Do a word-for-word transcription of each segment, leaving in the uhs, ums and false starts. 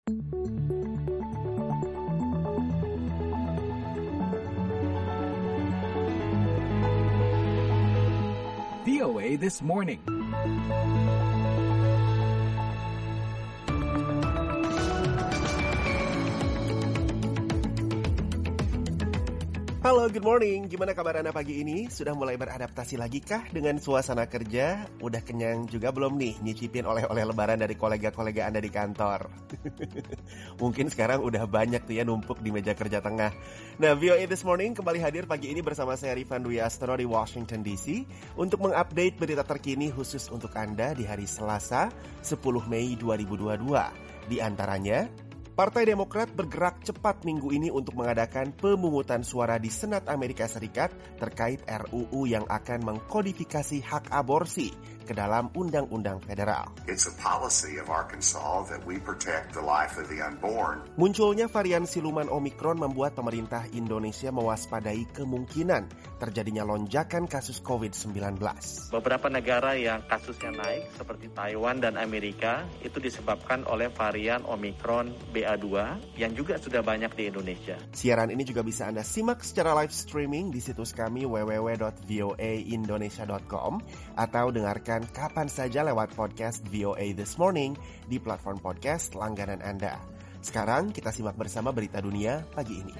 V O A This Morning. Halo, good morning. Gimana kabar Anda pagi ini? Sudah mulai beradaptasi lagi kah dengan suasana kerja? Udah kenyang juga belum nih nyicipin oleh-oleh lebaran dari kolega-kolega Anda di kantor? Mungkin sekarang udah banyak tuh ya numpuk di meja kerja tengah. Nah, V O A This Morning kembali hadir pagi ini bersama saya Rifan Dwi Astro di Washington D C untuk mengupdate berita terkini khusus untuk Anda di hari Selasa, sepuluh Mei dua ribu dua puluh dua. Di antaranya, Partai Demokrat bergerak cepat minggu ini untuk mengadakan pemungutan suara di Senat Amerika Serikat terkait R U U yang akan mengkodifikasi hak aborsi ke dalam undang-undang federal. It's a policy of Arkansas that we protect the life of the unborn. Munculnya varian siluman Omikron membuat pemerintah Indonesia mewaspadai kemungkinan terjadinya lonjakan kasus covid sembilan belas. Beberapa negara yang kasusnya naik seperti Taiwan dan Amerika itu disebabkan oleh varian Omikron B A dua yang juga sudah banyak di Indonesia. Siaran ini juga bisa Anda simak secara live streaming di situs kami w w w dot v o a indonesia dot com atau dengarkan kapan saja lewat podcast V O A This Morning di platform podcast langganan Anda. Sekarang kita simak bersama berita dunia pagi ini.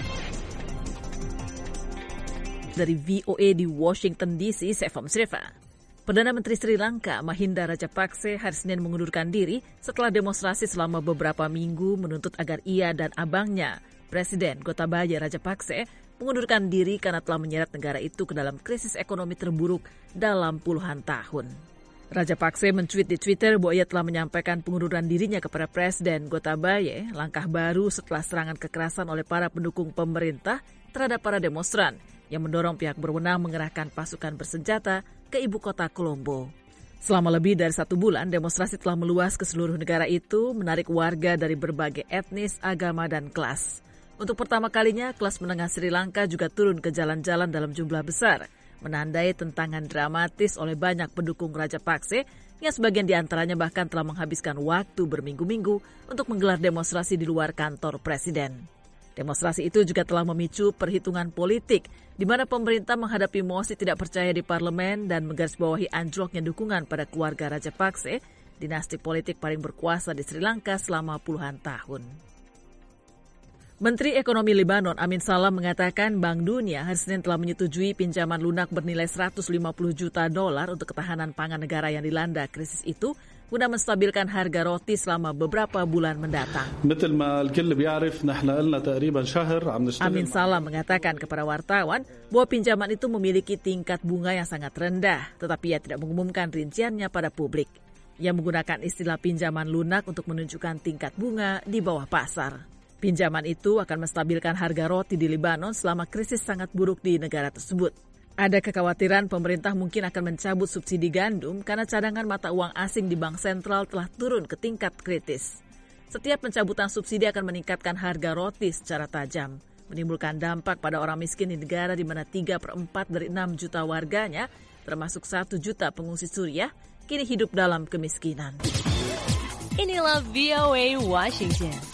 Dari V O A di Washington D C, saya Fam Sriva. Perdana Menteri Sri Lanka Mahinda Rajapakse hari Senin mengundurkan diri setelah demonstrasi selama beberapa minggu menuntut agar ia dan abangnya, Presiden Gotabaya Rajapakse, mengundurkan diri karena telah menyeret negara itu ke dalam krisis ekonomi terburuk dalam puluhan tahun. Rajapakse mencuit di Twitter bahwa ia telah menyampaikan pengunduran dirinya kepada Presiden Gotabaya, langkah baru setelah serangan kekerasan oleh para pendukung pemerintah terhadap para demonstran yang mendorong pihak berwenang mengerahkan pasukan bersenjata ke ibu kota Colombo. Selama lebih dari satu bulan, demonstrasi telah meluas ke seluruh negara itu, menarik warga dari berbagai etnis, agama, dan kelas. Untuk pertama kalinya, kelas menengah Sri Lanka juga turun ke jalan-jalan dalam jumlah besar, menandai tentangan dramatis oleh banyak pendukung Rajapakse, yang sebagian di antaranya bahkan telah menghabiskan waktu berminggu-minggu untuk menggelar demonstrasi di luar kantor presiden. Demonstrasi itu juga telah memicu perhitungan politik, di mana pemerintah menghadapi mosi tidak percaya di parlemen dan menggarisbawahi anjloknya dukungan pada keluarga Rajapakse, dinasti politik paling berkuasa di Sri Lanka selama puluhan tahun. Menteri Ekonomi Lebanon Amin Salam mengatakan Bank Dunia hari Senin telah menyetujui pinjaman lunak bernilai seratus lima puluh juta dolar untuk ketahanan pangan negara yang dilanda krisis itu, guna menstabilkan harga roti selama beberapa bulan mendatang. Amin Salam mengatakan kepada wartawan bahwa pinjaman itu memiliki tingkat bunga yang sangat rendah, tetapi ia tidak mengumumkan rinciannya pada publik. Ia menggunakan istilah pinjaman lunak untuk menunjukkan tingkat bunga di bawah pasar. Pinjaman itu akan menstabilkan harga roti di Lebanon selama krisis sangat buruk di negara tersebut. Ada kekhawatiran pemerintah mungkin akan mencabut subsidi gandum karena cadangan mata uang asing di bank sentral telah turun ke tingkat kritis. Setiap pencabutan subsidi akan meningkatkan harga roti secara tajam, menimbulkan dampak pada orang miskin di negara di mana tiga per empat dari enam juta warganya, termasuk satu juta pengungsi Suriah, kini hidup dalam kemiskinan. Inilah V O A Washington.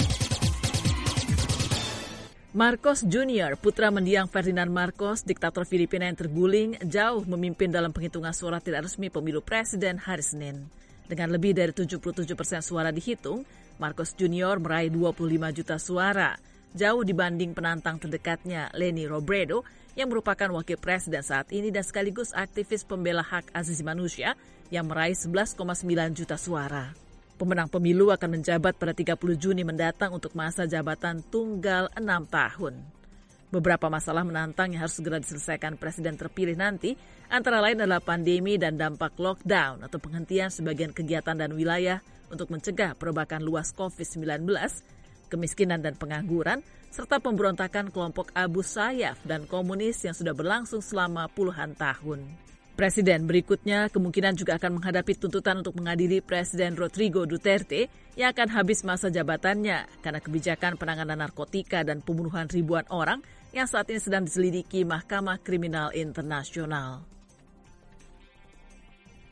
Marcos Junior, putra mendiang Ferdinand Marcos, diktator Filipina yang terguling, jauh memimpin dalam penghitungan suara tidak resmi pemilu presiden hari Senin. Dengan lebih dari tujuh puluh tujuh persen suara dihitung, Marcos Junior meraih dua puluh lima juta suara, jauh dibanding penantang terdekatnya Leni Robredo, yang merupakan wakil presiden saat ini dan sekaligus aktivis pembela hak asasi manusia yang meraih sebelas koma sembilan juta suara. Pemenang pemilu akan menjabat pada tiga puluh Juni mendatang untuk masa jabatan tunggal enam tahun. Beberapa masalah menantang yang harus segera diselesaikan presiden terpilih nanti, antara lain adalah pandemi dan dampak lockdown atau penghentian sebagian kegiatan dan wilayah untuk mencegah perombakan luas covid sembilan belas, kemiskinan dan pengangguran, serta pemberontakan kelompok Abu Sayyaf dan komunis yang sudah berlangsung selama puluhan tahun. Presiden berikutnya kemungkinan juga akan menghadapi tuntutan untuk mengadili Presiden Rodrigo Duterte yang akan habis masa jabatannya karena kebijakan penanganan narkotika dan pembunuhan ribuan orang yang saat ini sedang diselidiki Mahkamah Kriminal Internasional.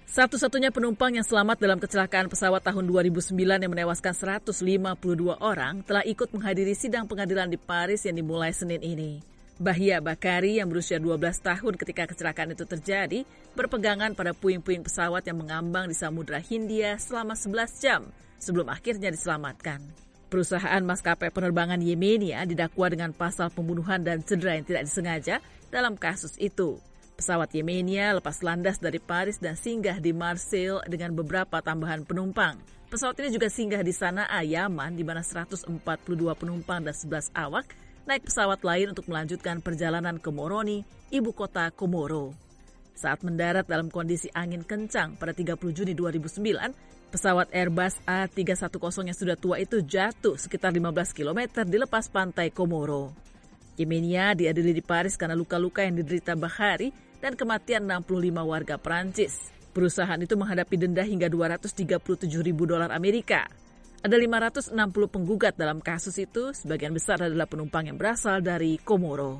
Satu-satunya penumpang yang selamat dalam kecelakaan pesawat tahun dua ribu sembilan yang menewaskan seratus lima puluh dua orang telah ikut menghadiri sidang pengadilan di Paris yang dimulai Senin ini. Bahia Bakari yang berusia dua belas tahun ketika kecelakaan itu terjadi berpegangan pada puing-puing pesawat yang mengambang di Samudra Hindia selama sebelas jam sebelum akhirnya diselamatkan. Perusahaan maskapai penerbangan Yemenia didakwa dengan pasal pembunuhan dan cedera yang tidak disengaja dalam kasus itu. Pesawat Yemenia lepas landas dari Paris dan singgah di Marseille dengan beberapa tambahan penumpang. Pesawat ini juga singgah di Sanaa, Yaman, di mana seratus empat puluh dua penumpang dan sebelas awak naik pesawat lain untuk melanjutkan perjalanan ke Moroni, ibu kota Komoro. Saat mendarat dalam kondisi angin kencang pada tiga puluh Juni dua ribu sembilan, pesawat Airbus A tiga satu nol yang sudah tua itu jatuh sekitar lima belas kilometer di lepas pantai Komoro. Yemenia diadili di Paris karena luka-luka yang diderita Bakhari dan kematian enam puluh lima warga Perancis. Perusahaan itu menghadapi denda hingga dua ratus tiga puluh tujuh ribu dolar Amerika. Ada lima ratus enam puluh penggugat dalam kasus itu, sebagian besar adalah penumpang yang berasal dari Komoro.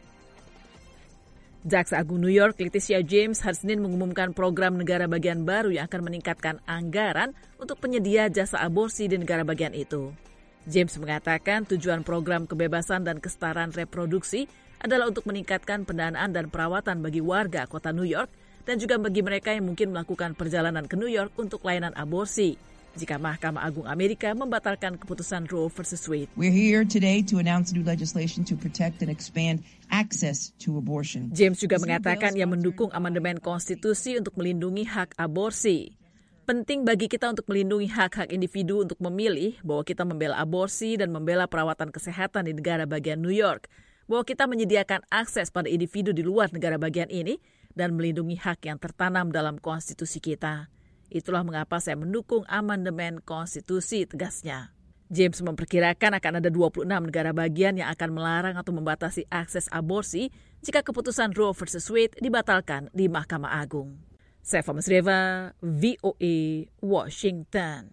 Jaksa Agung New York, Leticia James, hari Senin mengumumkan program negara bagian baru yang akan meningkatkan anggaran untuk penyedia jasa aborsi di negara bagian itu. James mengatakan tujuan program kebebasan dan kesetaraan reproduksi adalah untuk meningkatkan pendanaan dan perawatan bagi warga kota New York dan juga bagi mereka yang mungkin melakukan perjalanan ke New York untuk layanan aborsi jika Mahkamah Agung Amerika membatalkan keputusan Roe versus Wade. We're here today to announce new legislation to protect and expand access to abortion. James juga mengatakan ia mendukung amandemen konstitusi untuk melindungi hak aborsi. Penting bagi kita untuk melindungi hak-hak individu untuk memilih bahwa kita membela aborsi dan membela perawatan kesehatan di negara bagian New York, bahwa kita menyediakan akses pada individu di luar negara bagian ini dan melindungi hak yang tertanam dalam konstitusi kita. Itulah mengapa saya mendukung amandemen konstitusi, tegasnya. James memperkirakan akan ada dua puluh enam negara bagian yang akan melarang atau membatasi akses aborsi jika keputusan Roe versus Wade dibatalkan di Mahkamah Agung. Saya Fama Sreva, V O A, Washington.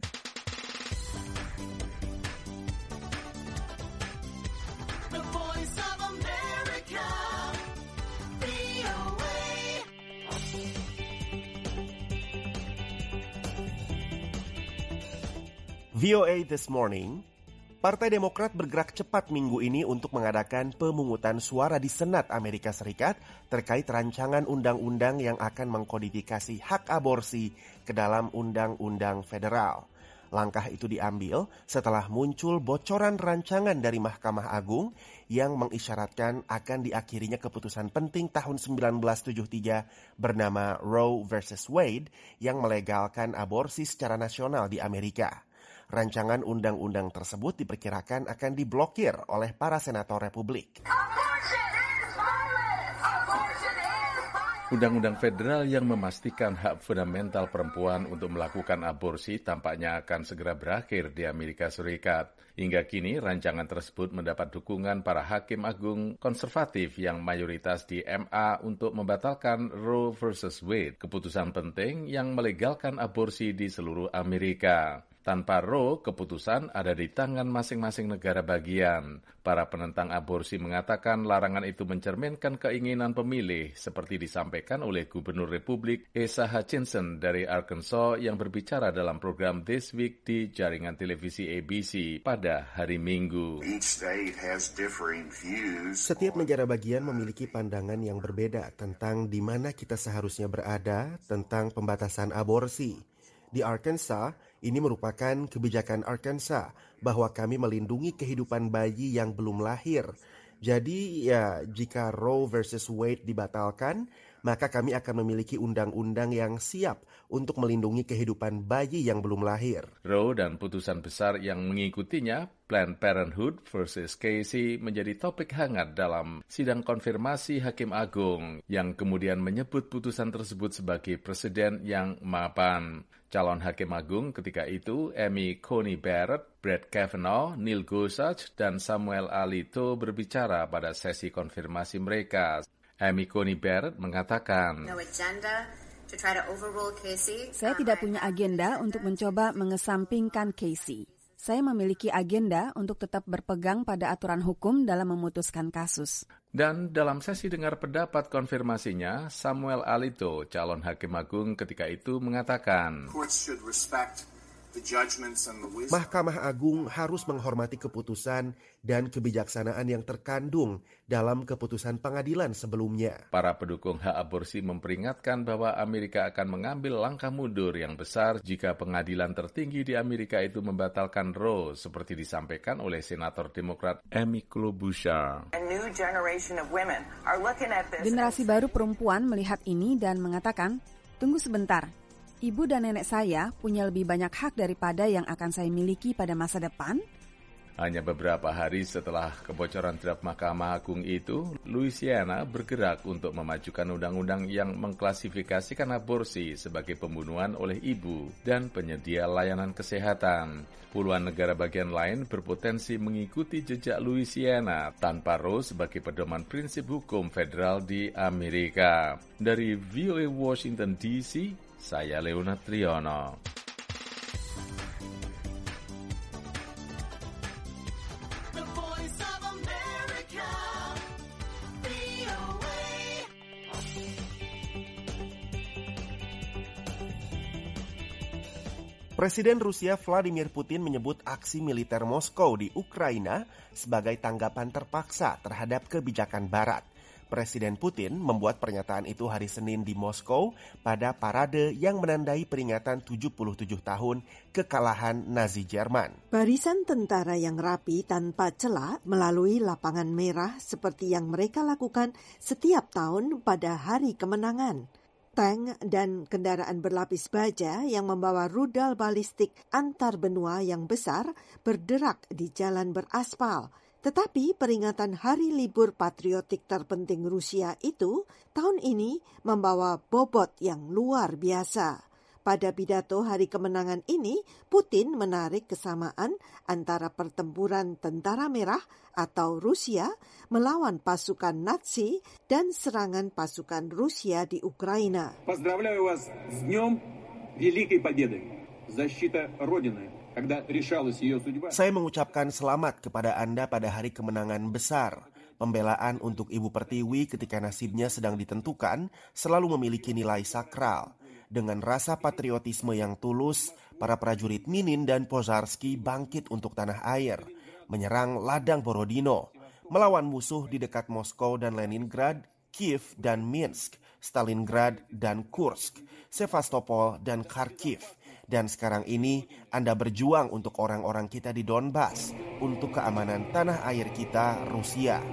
V O A This Morning, Partai Demokrat bergerak cepat minggu ini untuk mengadakan pemungutan suara di Senat Amerika Serikat terkait rancangan undang-undang yang akan mengkodifikasi hak aborsi ke dalam undang-undang federal. Langkah itu diambil setelah muncul bocoran rancangan dari Mahkamah Agung yang mengisyaratkan akan diakhirinya keputusan penting tahun sembilan belas tujuh puluh tiga bernama Roe versus Wade yang melegalkan aborsi secara nasional di Amerika. Rancangan undang-undang tersebut diperkirakan akan diblokir oleh para senator Republik. Undang-undang federal yang memastikan hak fundamental perempuan untuk melakukan aborsi tampaknya akan segera berakhir di Amerika Serikat. Hingga kini, rancangan tersebut mendapat dukungan para hakim agung konservatif yang mayoritas di M A untuk membatalkan Roe versus Wade, keputusan penting yang melegalkan aborsi di seluruh Amerika. Tanpa Roe, keputusan ada di tangan masing-masing negara bagian. Para penentang aborsi mengatakan larangan itu mencerminkan keinginan pemilih, seperti disampaikan oleh Gubernur Republik Asa Hutchinson dari Arkansas yang berbicara dalam program This Week di jaringan televisi A B C pada hari Minggu. Setiap negara bagian memiliki pandangan yang berbeda tentang di mana kita seharusnya berada tentang pembatasan aborsi. Di Arkansas, ini merupakan kebijakan Arkansas bahwa kami melindungi kehidupan bayi yang belum lahir. Jadi ya, jika Roe versus Wade dibatalkan, maka kami akan memiliki undang-undang yang siap untuk melindungi kehidupan bayi yang belum lahir. Roe dan putusan besar yang mengikutinya, Planned Parenthood versus Casey, menjadi topik hangat dalam sidang konfirmasi Hakim Agung yang kemudian menyebut putusan tersebut sebagai presiden yang mapan. Calon Hakim Agung ketika itu, Amy Coney Barrett, Brett Kavanaugh, Neil Gorsuch, dan Samuel Alito berbicara pada sesi konfirmasi mereka. Amy Coney Barrett mengatakan, Saya tidak punya agenda untuk mencoba mengesampingkan Casey. saya memiliki agenda untuk tetap berpegang pada aturan hukum dalam memutuskan kasus. Dan dalam sesi dengar pendapat konfirmasinya, Samuel Alito, calon hakim agung ketika itu mengatakan, Mahkamah Agung harus menghormati keputusan dan kebijaksanaan yang terkandung dalam keputusan pengadilan sebelumnya. Para pendukung hak aborsi memperingatkan bahwa Amerika akan mengambil langkah mundur yang besar jika pengadilan tertinggi di Amerika itu membatalkan Roe, seperti disampaikan oleh Senator Demokrat Amy Klobuchar. Generasi baru perempuan melihat ini dan mengatakan, tunggu sebentar. Ibu dan nenek saya punya lebih banyak hak daripada yang akan saya miliki pada masa depan? Hanya beberapa hari setelah kebocoran draft Mahkamah Agung itu, Louisiana bergerak untuk memajukan undang-undang yang mengklasifikasikan aborsi sebagai pembunuhan oleh ibu dan penyedia layanan kesehatan. Puluhan negara bagian lain berpotensi mengikuti jejak Louisiana tanpa Roe sebagai pedoman prinsip hukum federal di Amerika. Dari V O A Washington D C, saya Leonard Triono. Presiden Rusia Vladimir Putin menyebut aksi militer Moskow di Ukraina sebagai tanggapan terpaksa terhadap kebijakan Barat. Presiden Putin membuat pernyataan itu hari Senin di Moskow pada parade yang menandai peringatan tujuh puluh tujuh tahun kekalahan Nazi Jerman. Barisan tentara yang rapi tanpa celah melalui lapangan merah seperti yang mereka lakukan setiap tahun pada hari kemenangan. Tank dan kendaraan berlapis baja yang membawa rudal balistik antar benua yang besar berderak di jalan beraspal. Tetapi peringatan hari libur patriotik terpenting Rusia itu tahun ini membawa bobot yang luar biasa. Pada pidato hari kemenangan ini, Putin menarik kesamaan antara pertempuran Tentara Merah atau Rusia melawan pasukan Nazi dan serangan pasukan Rusia di Ukraina. Поздравляю вас с днем Великой Победы. Защита Родины. Saya mengucapkan selamat kepada Anda pada hari kemenangan besar. Pembelaan untuk Ibu Pertiwi ketika nasibnya sedang ditentukan selalu memiliki nilai sakral. Dengan rasa patriotisme yang tulus, para prajurit Minin dan Pozharsky bangkit untuk tanah air, menyerang ladang Borodino, melawan musuh di dekat Moskow dan Leningrad, Kiev dan Minsk, Stalingrad dan Kursk, Sevastopol dan Kharkiv. Dan sekarang ini Anda berjuang untuk orang-orang kita di Donbas, untuk keamanan tanah air kita, Rusia.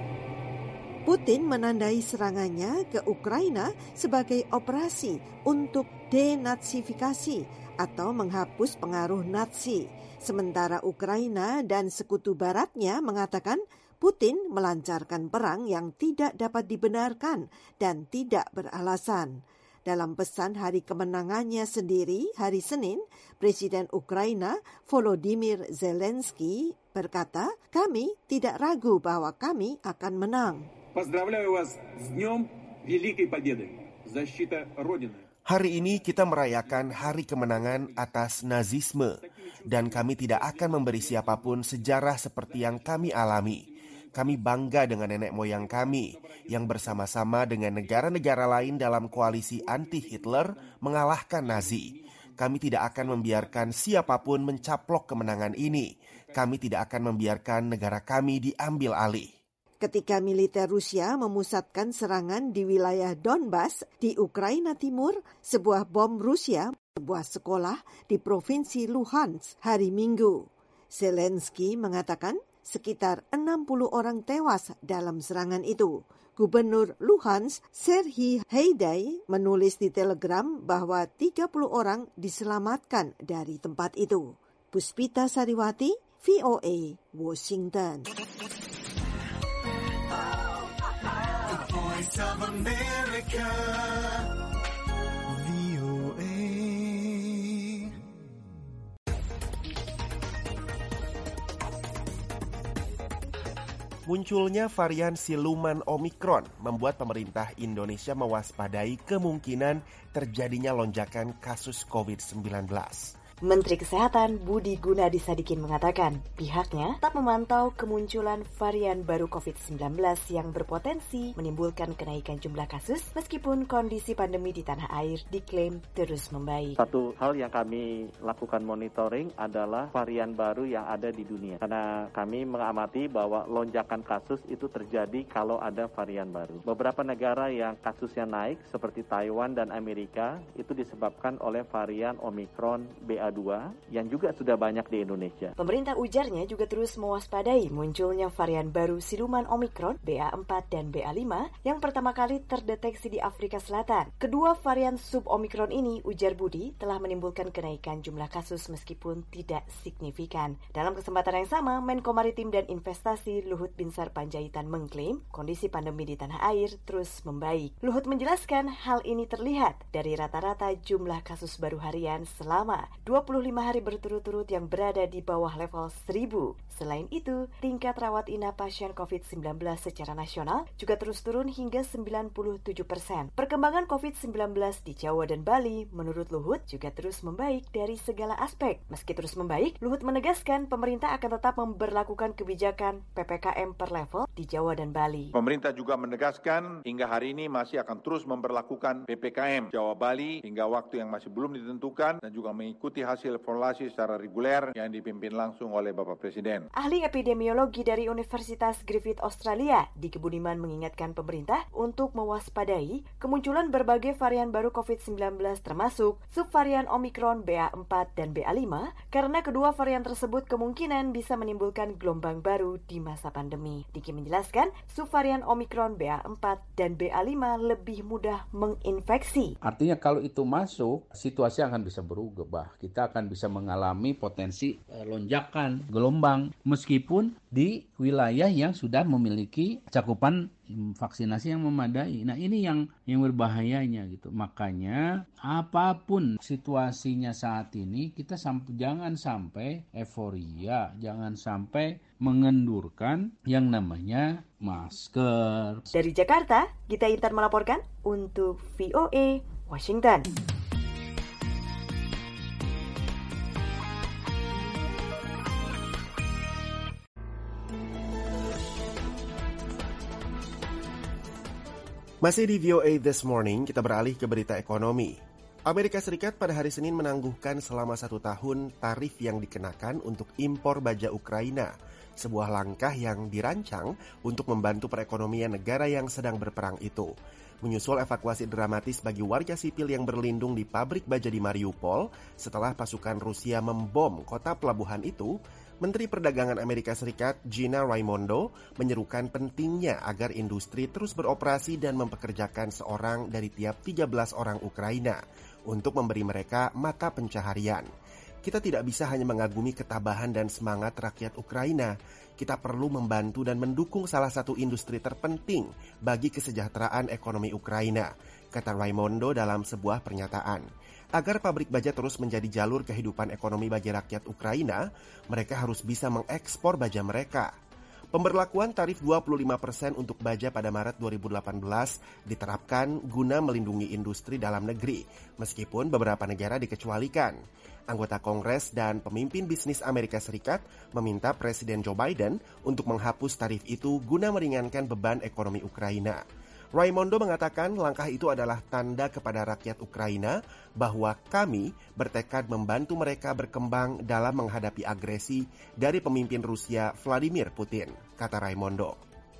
Putin menandai serangannya ke Ukraina sebagai operasi untuk denazifikasi atau menghapus pengaruh Nazi. Sementara Ukraina dan sekutu baratnya mengatakan Putin melancarkan perang yang tidak dapat dibenarkan dan tidak beralasan. Dalam pesan hari kemenangannya sendiri, hari Senin, Presiden Ukraina Volodymyr Zelensky berkata, kami tidak ragu bahwa kami akan menang. Поздравляю вас с днем Великой Победы. Защита Родины. Hari ini kita merayakan hari kemenangan atas nazisme, dan kami tidak akan memberi siapapun sejarah seperti yang kami alami. Kami bangga dengan nenek moyang kami yang bersama-sama dengan negara-negara lain dalam koalisi anti-Hitler mengalahkan Nazi. Kami tidak akan membiarkan siapapun mencaplok kemenangan ini. Kami tidak akan membiarkan negara kami diambil alih. Ketika militer Rusia memusatkan serangan di wilayah Donbas di Ukraina Timur, sebuah bom Rusia sebuah sekolah di provinsi Luhansk hari Minggu. Zelensky mengatakan sekitar enam puluh orang tewas dalam serangan itu. Gubernur Luhansk, Serhiy Haidai, menulis di Telegram bahwa tiga puluh orang diselamatkan dari tempat itu. Puspita Sariwati, V O A, Washington. The Voice of America, V O A. Munculnya varian siluman Omikron membuat pemerintah Indonesia mewaspadai kemungkinan terjadinya lonjakan kasus covid sembilan belas. Menteri Kesehatan Budi Gunadi Sadikin mengatakan pihaknya tak memantau kemunculan varian baru covid sembilan belas yang berpotensi menimbulkan kenaikan jumlah kasus meskipun kondisi pandemi di tanah air diklaim terus membaik. Satu hal yang kami lakukan monitoring adalah varian baru yang ada di dunia. Karena kami mengamati bahwa lonjakan kasus itu terjadi kalau ada varian baru. Beberapa negara yang kasusnya naik seperti Taiwan dan Amerika itu disebabkan oleh varian Omicron B A dua yang juga sudah banyak di Indonesia. Pemerintah ujarnya juga terus mewaspadai munculnya varian baru siluman Omicron B A empat dan B A lima yang pertama kali terdeteksi di Afrika Selatan. Kedua varian sub Omicron ini, ujar Budi, telah menimbulkan kenaikan jumlah kasus meskipun tidak signifikan. Dalam kesempatan yang sama, Menko Maritim dan Investasi Luhut Binsar Panjaitan mengklaim kondisi pandemi di tanah air terus membaik. Luhut menjelaskan hal ini terlihat dari rata-rata jumlah kasus baru harian selama dua puluh lima hari berturut-turut yang berada di bawah level seribu. Selain itu, tingkat rawat inap pasien covid sembilan belas secara nasional juga terus turun hingga sembilan puluh tujuh persen. Perkembangan covid sembilan belas di Jawa dan Bali menurut Luhut juga terus membaik dari segala aspek. Meski terus membaik, Luhut menegaskan pemerintah akan tetap memberlakukan kebijakan P P K M per level di Jawa dan Bali. Pemerintah juga menegaskan hingga hari ini masih akan terus memberlakukan P P K M Jawa Bali hingga waktu yang masih belum ditentukan dan juga mengikuti hasil evaluasi secara reguler yang dipimpin langsung oleh Bapak Presiden. Ahli epidemiologi dari Universitas Griffith Australia, Diki Budiman mengingatkan pemerintah untuk mewaspadai kemunculan berbagai varian baru covid sembilan belas termasuk subvarian Omicron B A empat dan B A lima karena kedua varian tersebut kemungkinan bisa menimbulkan gelombang baru di masa pandemi. Diki menjelaskan subvarian Omicron B A empat dan B A lima lebih mudah menginfeksi. Artinya kalau itu masuk, situasi akan bisa berubah. Kita akan bisa mengalami potensi eh, lonjakan, gelombang, meskipun di wilayah yang sudah memiliki cakupan vaksinasi yang memadai. Nah, ini yang yang berbahayanya gitu. Makanya apapun situasinya saat ini, kita sampai, jangan sampai euforia, jangan sampai mengendurkan yang namanya masker. Dari Jakarta, Gita Intan melaporkan untuk V O A Washington. Masih di V O A This Morning, kita beralih ke berita ekonomi. Amerika Serikat pada hari Senin menangguhkan selama satu tahun tarif yang dikenakan untuk impor baja Ukraina, sebuah langkah yang dirancang untuk membantu perekonomian negara yang sedang berperang itu. Menyusul evakuasi dramatis bagi warga sipil yang berlindung di pabrik baja di Mariupol setelah pasukan Rusia membom kota pelabuhan itu, Menteri Perdagangan Amerika Serikat Gina Raimondo menyerukan pentingnya agar industri terus beroperasi dan mempekerjakan seorang dari tiap tiga belas orang Ukraina untuk memberi mereka mata pencaharian. Kita tidak bisa hanya mengagumi ketabahan dan semangat rakyat Ukraina. Kita perlu membantu dan mendukung salah satu industri terpenting bagi kesejahteraan ekonomi Ukraina, kata Raimondo dalam sebuah pernyataan. Agar pabrik baja terus menjadi jalur kehidupan ekonomi bagi rakyat Ukraina, mereka harus bisa mengekspor baja mereka. Pemberlakuan tarif dua puluh lima persen untuk baja pada Maret dua ribu delapan belas diterapkan guna melindungi industri dalam negeri, meskipun beberapa negara dikecualikan. Anggota Kongres dan pemimpin bisnis Amerika Serikat meminta Presiden Joe Biden untuk menghapus tarif itu guna meringankan beban ekonomi Ukraina. Raimondo mengatakan langkah itu adalah tanda kepada rakyat Ukraina bahwa kami bertekad membantu mereka berkembang dalam menghadapi agresi dari pemimpin Rusia Vladimir Putin, kata Raimondo.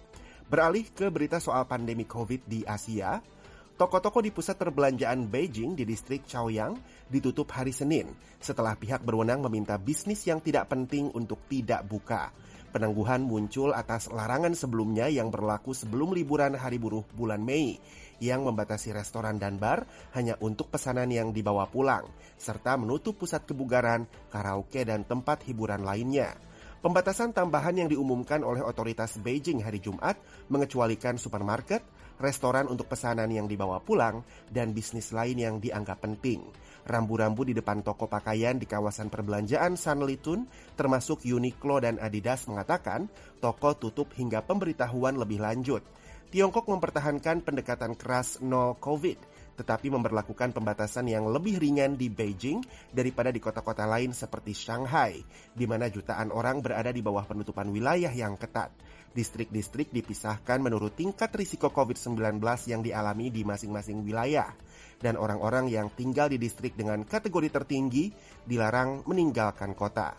Beralih ke berita soal pandemi COVID di Asia, toko-toko di pusat perbelanjaan Beijing di distrik Chaoyang ditutup hari Senin setelah pihak berwenang meminta bisnis yang tidak penting untuk tidak buka. Penangguhan muncul atas larangan sebelumnya yang berlaku sebelum liburan hari buruh bulan Mei yang membatasi restoran dan bar hanya untuk pesanan yang dibawa pulang, serta menutup pusat kebugaran, karaoke, dan tempat hiburan lainnya. Pembatasan tambahan yang diumumkan oleh otoritas Beijing hari Jumat mengecualikan supermarket, restoran untuk pesanan yang dibawa pulang, dan bisnis lain yang dianggap penting. Rambu-rambu di depan toko pakaian di kawasan perbelanjaan Sanlitun, termasuk Uniqlo dan Adidas, mengatakan toko tutup hingga pemberitahuan lebih lanjut. Tiongkok mempertahankan pendekatan keras no COVID tetapi memberlakukan pembatasan yang lebih ringan di Beijing daripada di kota-kota lain seperti Shanghai, di mana jutaan orang berada di bawah penutupan wilayah yang ketat. Distrik-distrik dipisahkan menurut tingkat risiko covid sembilan belas yang dialami di masing-masing wilayah. Dan orang-orang yang tinggal di distrik dengan kategori tertinggi dilarang meninggalkan kota.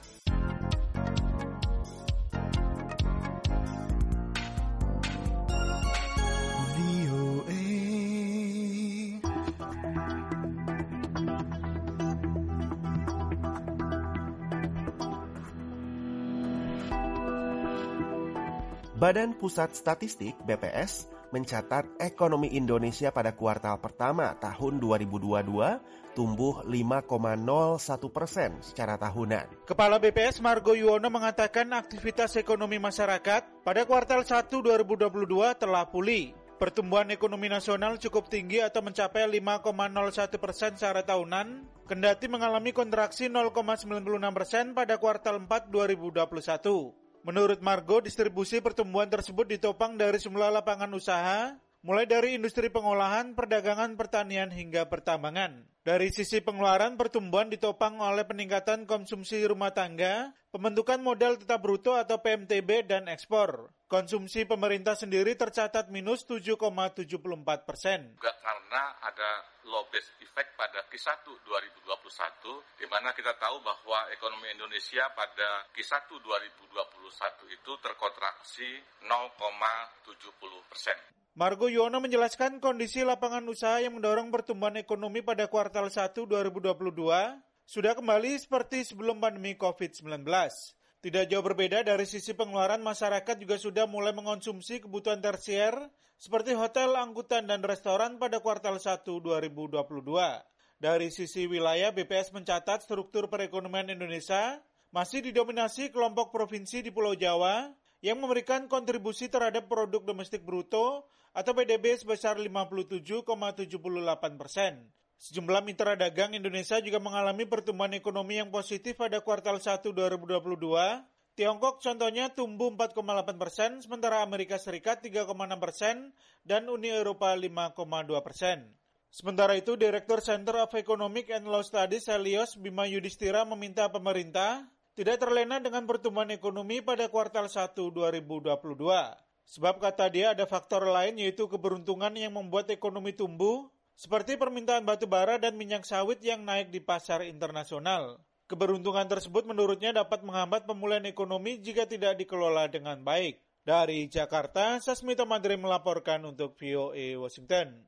Badan Pusat Statistik B P S mencatat ekonomi Indonesia pada kuartal pertama tahun dua ribu dua puluh dua tumbuh lima koma nol satu persen secara tahunan. Kepala B P S Margo Yuwono mengatakan aktivitas ekonomi masyarakat pada kuartal satu dua ribu dua puluh dua telah pulih. Pertumbuhan ekonomi nasional cukup tinggi atau mencapai lima koma nol satu persen secara tahunan, kendati mengalami kontraksi nol koma sembilan enam persen pada kuartal empat dua ribu dua puluh satu. Menurut Margo, distribusi pertumbuhan tersebut ditopang dari sejumlah lapangan usaha, mulai dari industri pengolahan, perdagangan, pertanian, hingga pertambangan. Dari sisi pengeluaran, pertumbuhan ditopang oleh peningkatan konsumsi rumah tangga, pembentukan modal tetap bruto atau P M T B, dan ekspor. Konsumsi pemerintah sendiri tercatat minus tujuh koma tujuh empat persen. Juga karena ada low base effect pada Q satu dua ribu dua puluh satu, di mana kita tahu bahwa ekonomi Indonesia pada Q satu dua ribu dua puluh satu itu terkontraksi nol koma tujuh nol persen. Margo Yuwono menjelaskan kondisi lapangan usaha yang mendorong pertumbuhan ekonomi pada kuartal satu dua ribu dua puluh dua sudah kembali seperti sebelum pandemi covid sembilan belas. Tidak jauh berbeda dari sisi pengeluaran, masyarakat juga sudah mulai mengonsumsi kebutuhan tersier seperti hotel, angkutan, dan restoran pada kuartal satu dua ribu dua puluh dua. Dari sisi wilayah, B P S mencatat struktur perekonomian Indonesia masih didominasi kelompok provinsi di Pulau Jawa yang memberikan kontribusi terhadap produk domestik bruto atau P D B sebesar lima puluh tujuh koma tujuh delapan persen. Sejumlah mitra dagang Indonesia juga mengalami pertumbuhan ekonomi yang positif pada kuartal satu dua ribu dua puluh dua. Tiongkok contohnya tumbuh empat koma delapan persen, sementara Amerika Serikat tiga koma enam persen dan Uni Eropa lima koma dua persen. Sementara itu, Direktur Center of Economic and Law Studies Helios Bima Yudhistira meminta pemerintah tidak terlena dengan pertumbuhan ekonomi pada kuartal satu dua ribu dua puluh dua. Sebab kata dia ada faktor lain yaitu keberuntungan yang membuat ekonomi tumbuh, seperti permintaan batu bara dan minyak sawit yang naik di pasar internasional. Keberuntungan tersebut menurutnya dapat menghambat pemulihan ekonomi jika tidak dikelola dengan baik. Dari Jakarta, Sasmito Madre melaporkan untuk V O A Washington.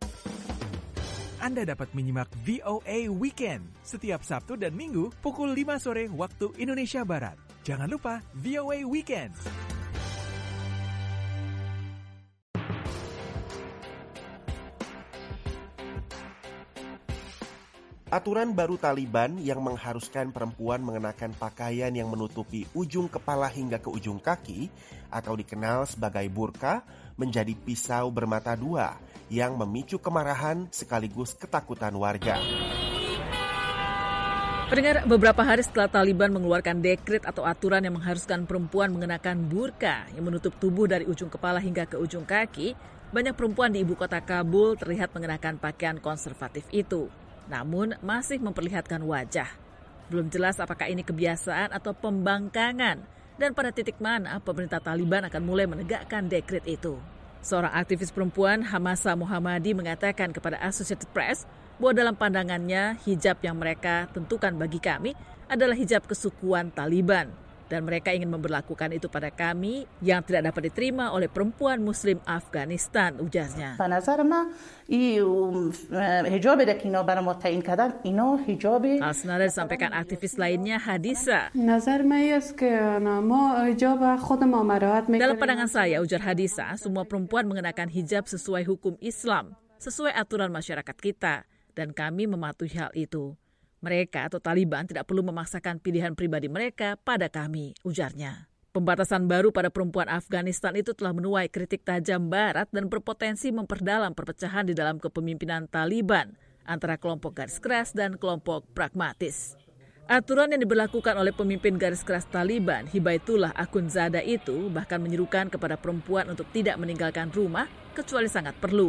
Anda dapat menyimak V O A Weekend setiap Sabtu dan Minggu pukul lima sore waktu Indonesia Barat. Jangan lupa V O A Weekend. Aturan baru Taliban yang mengharuskan perempuan mengenakan pakaian yang menutupi ujung kepala hingga ke ujung kaki atau dikenal sebagai burka menjadi pisau bermata dua yang memicu kemarahan sekaligus ketakutan warga. Pendengar, beberapa hari setelah Taliban mengeluarkan dekret atau aturan yang mengharuskan perempuan mengenakan burka yang menutup tubuh dari ujung kepala hingga ke ujung kaki, banyak perempuan di ibu kota Kabul terlihat mengenakan pakaian konservatif itu. Namun masih memperlihatkan wajah. Belum jelas apakah ini kebiasaan atau pembangkangan dan pada titik mana pemerintah Taliban akan mulai menegakkan dekret itu. Seorang aktivis perempuan, Hamasa Muhammadi, mengatakan kepada Associated Press bahwa dalam pandangannya hijab yang mereka tentukan bagi kami adalah hijab kesukuan Taliban. Dan mereka ingin memberlakukan itu pada kami yang tidak dapat diterima oleh perempuan Muslim Afghanistan, ujarnya. Hal senada disampaikan aktivis lainnya, Hadisa. Dalam pandangan saya, ujar Hadisa, semua perempuan mengenakan hijab sesuai hukum Islam, sesuai aturan masyarakat kita, dan kami mematuhi hal itu. Mereka atau Taliban tidak perlu memaksakan pilihan pribadi mereka pada kami, ujarnya. Pembatasan baru pada perempuan Afghanistan itu telah menuai kritik tajam Barat dan berpotensi memperdalam perpecahan di dalam kepemimpinan Taliban antara kelompok garis keras dan kelompok pragmatis. Aturan yang diberlakukan oleh pemimpin garis keras Taliban, Hibaitullah Akhundzada itu bahkan menyerukan kepada perempuan untuk tidak meninggalkan rumah kecuali sangat perlu.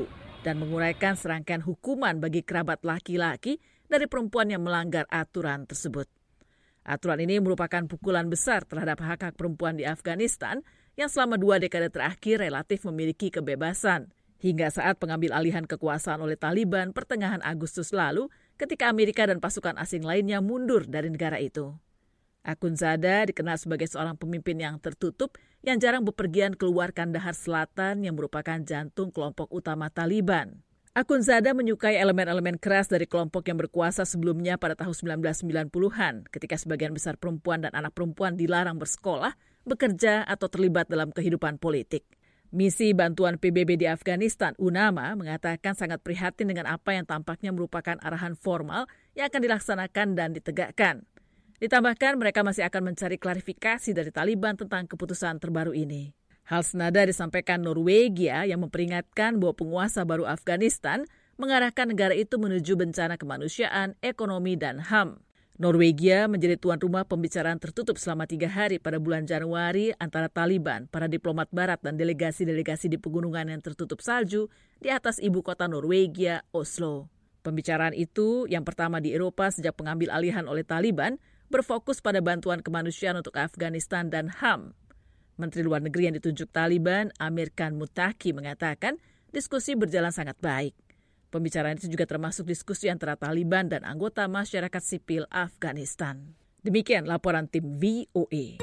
dan menguraikan serangkaian hukuman bagi kerabat laki-laki dari perempuan yang melanggar aturan tersebut. Aturan ini merupakan pukulan besar terhadap hak-hak perempuan di Afghanistan yang selama dua dekade terakhir relatif memiliki kebebasan, hingga saat pengambil alihan kekuasaan oleh Taliban pertengahan Agustus lalu ketika Amerika dan pasukan asing lainnya mundur dari negara itu. Akhundzada dikenal sebagai seorang pemimpin yang tertutup yang jarang bepergian keluar Kandahar Selatan yang merupakan jantung kelompok utama Taliban. Akhundzada menyukai elemen-elemen keras dari kelompok yang berkuasa sebelumnya pada tahun sembilan belas sembilan puluhan ketika sebagian besar perempuan dan anak perempuan dilarang bersekolah, bekerja, atau terlibat dalam kehidupan politik. Misi Bantuan P B B di Afghanistan, UNAMA, mengatakan sangat prihatin dengan apa yang tampaknya merupakan arahan formal yang akan dilaksanakan dan ditegakkan. Ditambahkan mereka masih akan mencari klarifikasi dari Taliban tentang keputusan terbaru ini. Hal senada disampaikan Norwegia yang memperingatkan bahwa penguasa baru Afghanistan mengarahkan negara itu menuju bencana kemanusiaan, ekonomi, dan H A M. Norwegia menjadi tuan rumah pembicaraan tertutup selama tiga hari pada bulan Januari antara Taliban, para diplomat barat, dan delegasi-delegasi di pegunungan yang tertutup salju di atas ibu kota Norwegia, Oslo. Pembicaraan itu, yang pertama di Eropa sejak pengambil alihan oleh Taliban, berfokus pada bantuan kemanusiaan untuk Afghanistan dan H A M. Menteri Luar Negeri yang ditunjuk Taliban, Amir Khan Muttaqi, mengatakan diskusi berjalan sangat baik. Pembicaraan itu juga termasuk diskusi antara Taliban dan anggota masyarakat sipil Afghanistan. Demikian laporan tim V O A.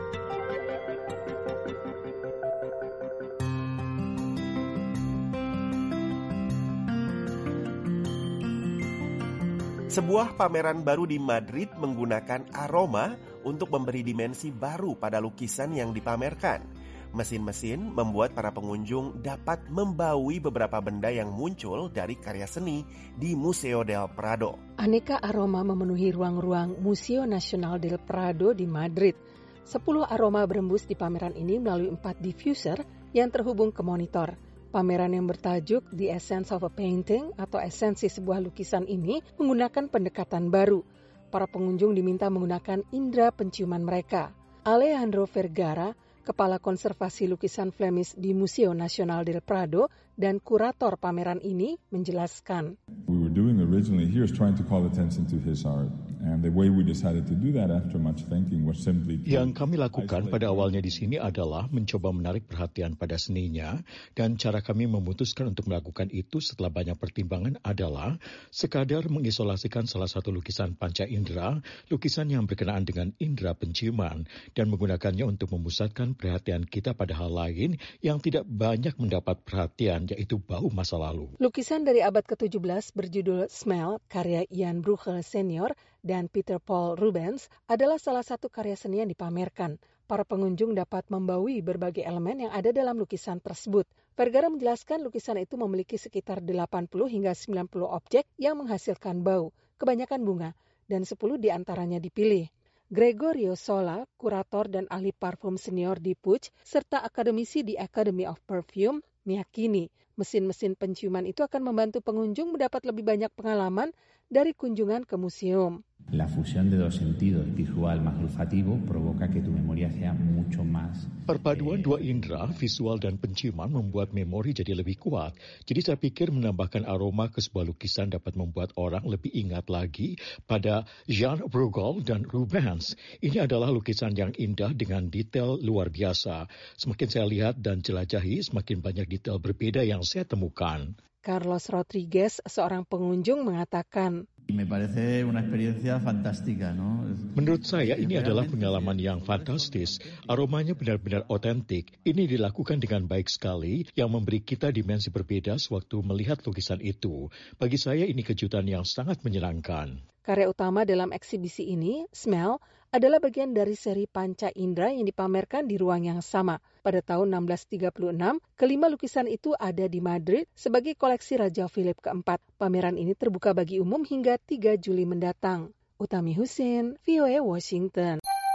Sebuah pameran baru di Madrid menggunakan aroma untuk memberi dimensi baru pada lukisan yang dipamerkan. Mesin-mesin membuat para pengunjung dapat membaui beberapa benda yang muncul dari karya seni di Museo del Prado. Aneka aroma memenuhi ruang-ruang Museo Nacional del Prado di Madrid. Sepuluh aroma berembus di pameran ini melalui empat diffuser yang terhubung ke monitor. Pameran yang bertajuk The Essence of a Painting atau esensi sebuah lukisan ini menggunakan pendekatan baru. Para pengunjung diminta menggunakan indera penciuman mereka. Alejandro Vergara, Kepala Konservasi Lukisan Flemish di Museo Nacional del Prado dan kurator pameran ini, menjelaskan. We were doing originally here is trying to call attention to his art. And the way we decided to do that after much thinking was simply to Yang kami lakukan pada awalnya di sini adalah mencoba menarik perhatian pada seninya, dan cara kami memutuskan untuk melakukan itu setelah banyak pertimbangan adalah sekadar mengisolasikan salah satu lukisan panca indera, lukisan yang berkenaan dengan indera penciuman, dan menggunakannya untuk memusatkan perhatian kita pada hal lain yang tidak banyak mendapat perhatian, yaitu bau masa lalu. Lukisan dari abad ke tujuh belas berjudul Smell, karya Ian Bruegel Senior dan Peter Paul Rubens adalah salah satu karya seni yang dipamerkan. Para pengunjung dapat membaui berbagai elemen yang ada dalam lukisan tersebut. Vergara menjelaskan lukisan itu memiliki sekitar delapan puluh hingga sembilan puluh objek yang menghasilkan bau, kebanyakan bunga, dan sepuluh diantaranya dipilih. Gregorio Sola, kurator dan ahli parfum senior di Puig, serta akademisi di Academy of Perfume, meyakini mesin-mesin penciuman itu akan membantu pengunjung mendapat lebih banyak pengalaman dari kunjungan ke museum. La fusión de dos sentidos, visual más olfativo, provoca que tu memoria sea mucho más. Perpaduan dua indera, visual dan penciuman membuat memori jadi lebih kuat. Jadi saya pikir menambahkan aroma ke sebuah lukisan dapat membuat orang lebih ingat lagi pada Jean Bruegel dan Rubens. Ini adalah lukisan yang indah dengan detail luar biasa. Semakin saya lihat dan jelajahi, semakin banyak detail berbeda yang saya temukan. Carlos Rodriguez, seorang pengunjung, mengatakan, Me parece una experiencia fantástica, ¿no? Menurut saya ini adalah pengalaman yang fantastis. Aromanya benar-benar otentik. Ini dilakukan dengan baik sekali yang memberi kita dimensi berbeda sewaktu melihat lukisan itu. Bagi saya ini kejutan yang sangat menyenangkan. Karya utama dalam eksibisi ini, Smell, adalah bagian dari seri panca indera yang dipamerkan di ruang yang sama. Pada tahun enam belas tiga puluh enam, kelima lukisan itu ada di Madrid sebagai koleksi Raja Philip keempat. Pameran ini terbuka bagi umum hingga tiga Juli mendatang. Utami Husin, V O A Washington.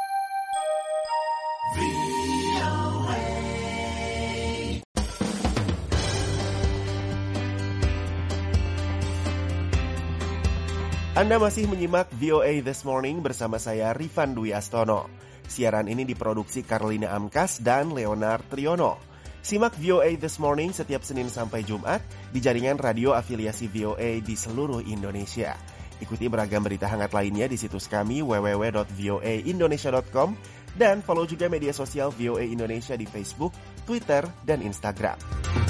Anda masih menyimak V O A This Morning bersama saya Rifan Dwi Astono. Siaran ini diproduksi Carolina Amkas dan Leonard Triono. Simak V O A This Morning setiap Senin sampai Jumat di jaringan radio afiliasi V O A di seluruh Indonesia. Ikuti beragam berita hangat lainnya di situs kami w w w dot v o a indonesia dot com dan follow juga media sosial V O A Indonesia di Facebook, Twitter, dan Instagram.